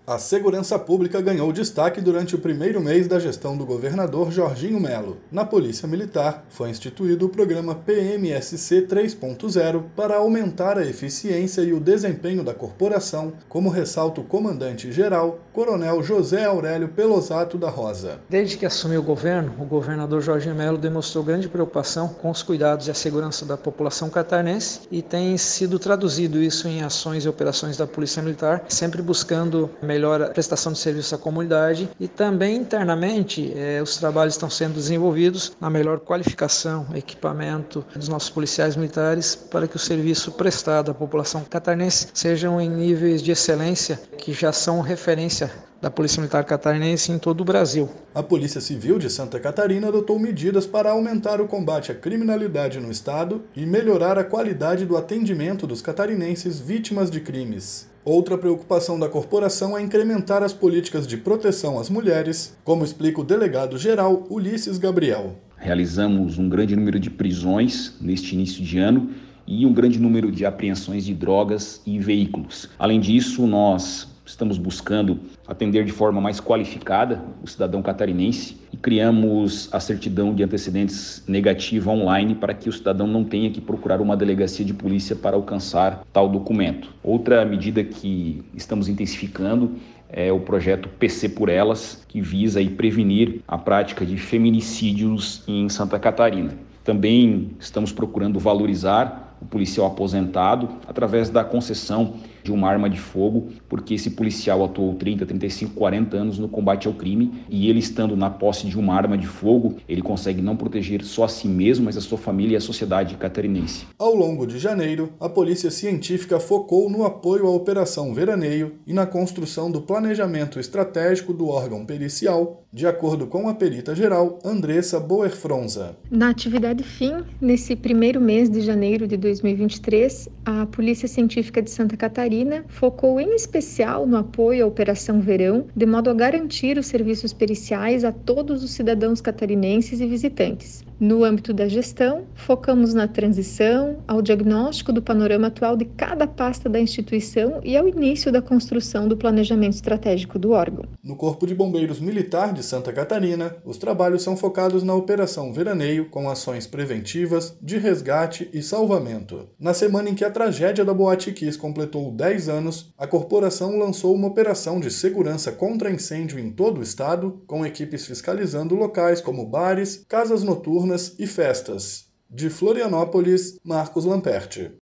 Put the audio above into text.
A segurança pública ganhou destaque durante o primeiro mês da gestão do governador Jorginho Melo. Na Polícia Militar, foi instituído o programa PMSC 3.0 para aumentar a eficiência e o desempenho da corporação, como ressalta o comandante-geral, Coronel José Aurélio Pelosato da Rosa. Desde que assumiu o governo, o governador Jorginho Melo demonstrou grande preocupação com os cuidados e a segurança da população catarinense e tem sido traduzido isso em ações e operações da Polícia Militar, sempre buscando melhor prestação de serviço à comunidade e também internamente os trabalhos estão sendo desenvolvidos na melhor qualificação, equipamento dos nossos policiais militares para que o serviço prestado à população catarinense sejam em níveis de excelência que já são referência da Polícia Militar Catarinense em todo o Brasil. A Polícia Civil de Santa Catarina adotou medidas para aumentar o combate à criminalidade no estado e melhorar a qualidade do atendimento dos catarinenses vítimas de crimes. Outra preocupação da corporação é incrementar as políticas de proteção às mulheres, como explica o delegado-geral Ulisses Gabriel. Realizamos um grande número de prisões neste início de ano e um grande número de apreensões de drogas e veículos. Além disso, nós estamos buscando atender de forma mais qualificada o cidadão catarinense e criamos a certidão de antecedentes negativa online para que o cidadão não tenha que procurar uma delegacia de polícia para alcançar tal documento. Outra medida que estamos intensificando é o projeto PC por Elas, que visa prevenir a prática de feminicídios em Santa Catarina. Também estamos procurando valorizar o policial aposentado através da concessão de uma arma de fogo, porque esse policial atuou 30, 35, 40 anos no combate ao crime e ele estando na posse de uma arma de fogo, ele consegue não proteger só a si mesmo, mas a sua família e a sociedade catarinense. Ao longo de janeiro, a Polícia Científica focou no apoio à Operação Veraneio e na construção do planejamento estratégico do órgão pericial, de acordo com a perita-geral Andressa Boerfronza. Na atividade fim, nesse primeiro mês de janeiro de 2023, a Polícia Científica de Santa Catarina focou em especial no apoio à Operação Verão, de modo a garantir os serviços periciais a todos os cidadãos catarinenses e visitantes. No âmbito da gestão, focamos na transição, ao diagnóstico do panorama atual de cada pasta da instituição e ao início da construção do planejamento estratégico do órgão. No Corpo de Bombeiros Militar de Santa Catarina, os trabalhos são focados na Operação Veraneio, com ações preventivas, de resgate e salvamento. Na semana em que a tragédia da Boate Kiss completou 10 anos, a corporação lançou uma operação de segurança contra incêndio em todo o estado, com equipes fiscalizando locais como bares, casas noturnas e festas. De Florianópolis, Marcos Lamperti.